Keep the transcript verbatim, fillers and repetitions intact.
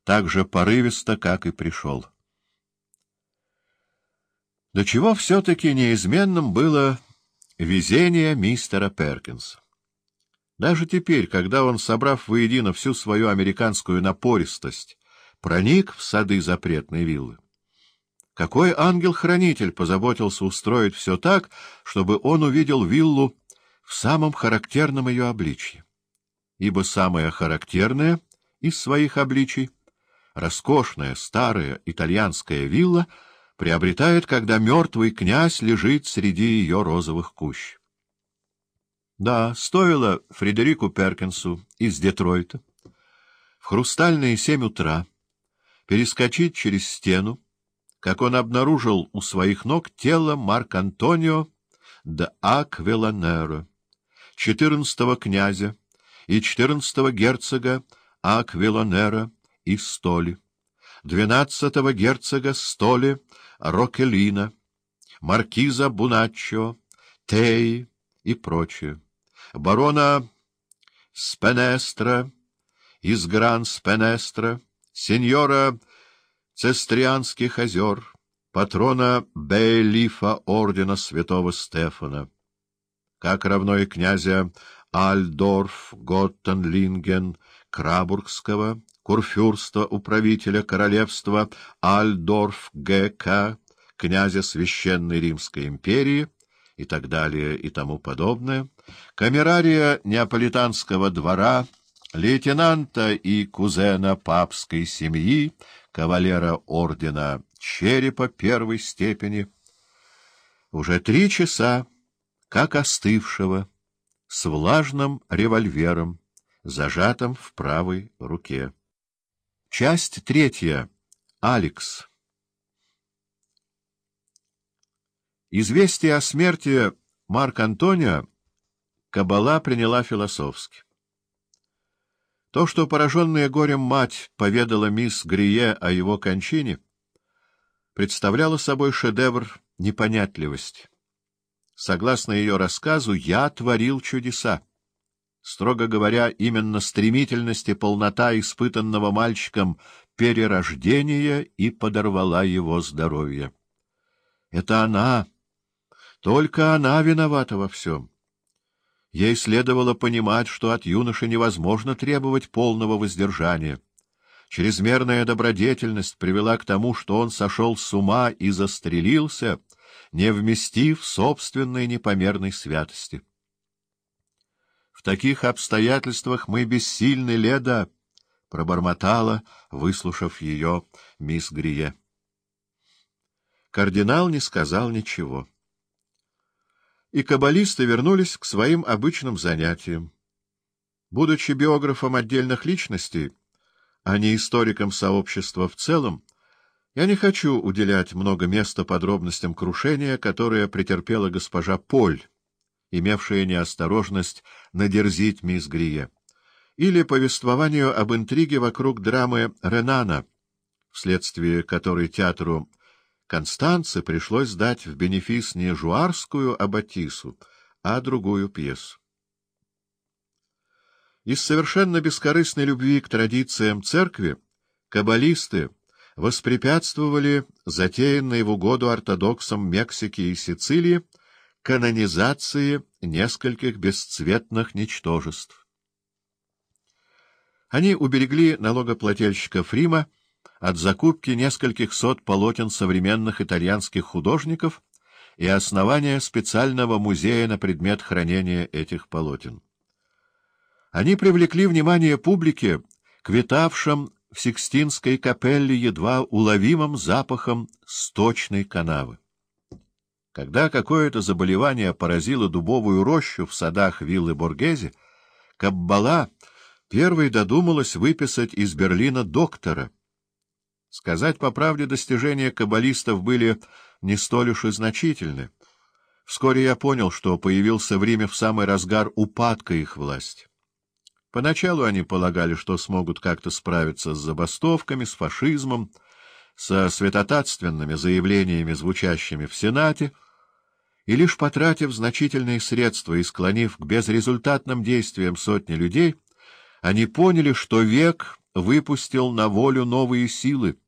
так же порывисто, как и пришел. До чего все-таки неизменным было везение мистера Перкинса. Даже теперь, когда он, собрав воедино всю свою американскую напористость, проник в сады запретной виллы, какой ангел-хранитель позаботился устроить все так, чтобы он увидел виллу в самом характерном ее обличье? Ибо самое характерное из своих обличий, роскошная старая итальянская вилла, приобретает, когда мертвый князь лежит среди ее розовых кущ. Да, стоило Фредерику Перкинсу из Детройта в хрустальные семь утра перескочить через стену, как он обнаружил у своих ног тело Марк-Антонио де Аквиланеро, четырнадцатого князя и четырнадцатого герцога Аквиланеро и Столи, двенадцатого герцога Столи Рокелина, маркиза Буначчо, Теи и прочее, барона Спенестра из Гран-Спенестра, сеньора Цестрианских озер, патрона Бейлифа ордена святого Стефана, как равно и князя Альдорф Готтенлинген Крабургского, курфюрста управителя королевства Альдорф Г К, князя Священной Римской империи и так далее и тому подобное, камерария неаполитанского двора, лейтенанта и кузена папской семьи, кавалера ордена Черепа первой степени, уже три часа, как остывшего, с влажным револьвером, зажатым в правой руке. Часть третья. Алекс. Известие о смерти Марк-Антонио кабала приняла философски. То, что пораженная горем мать поведала мисс Грие о его кончине, представляло собой шедевр непонятливости. Согласно ее рассказу, я творил чудеса. Строго говоря, именно стремительность и полнота испытанного мальчиком перерождения и подорвала его здоровье. Это она, только она виновата во всем. Ей следовало понимать, что от юноши невозможно требовать полного воздержания. Чрезмерная добродетельность привела к тому, что он сошел с ума и застрелился, не вместив собственной непомерной святости. — В таких обстоятельствах мы бессильны, Леда, — пробормотала, выслушав ее мисс Грие. Кардинал не сказал ничего. И каббалисты вернулись к своим обычным занятиям. Будучи биографом отдельных личностей, а не историком сообщества в целом, я не хочу уделять много места подробностям крушения, которое претерпела госпожа Поль, имевшая неосторожность надерзить мисс Грие, или повествованию об интриге вокруг драмы Ренана, вследствие которой театру Констанце пришлось сдать в бенефис не жуарскую аббатису, а другую пьесу. Из совершенно бескорыстной любви к традициям церкви каббалисты воспрепятствовали затеянной в угоду ортодоксам Мексики и Сицилии канонизации нескольких бесцветных ничтожеств. Они уберегли налогоплательщиков Рима от закупки нескольких сот полотен современных итальянских художников и основания специального музея на предмет хранения этих полотен. Они привлекли внимание публики к витавшим в Сикстинской капелле едва уловимым запахом сточной канавы. Когда какое-то заболевание поразило дубовую рощу в садах виллы Боргезе, каббала первой додумалась выписать из Берлина доктора. Сказать по правде, достижения каббалистов были не столь уж и значительны. Вскоре я понял, что появился в Риме в самый разгар упадка их власти. Поначалу они полагали, что смогут как-то справиться с забастовками, с фашизмом, со святотатственными заявлениями, звучащими в Сенате, и лишь потратив значительные средства и склонив к безрезультатным действиям сотни людей, они поняли, что век выпустил на волю новые силы,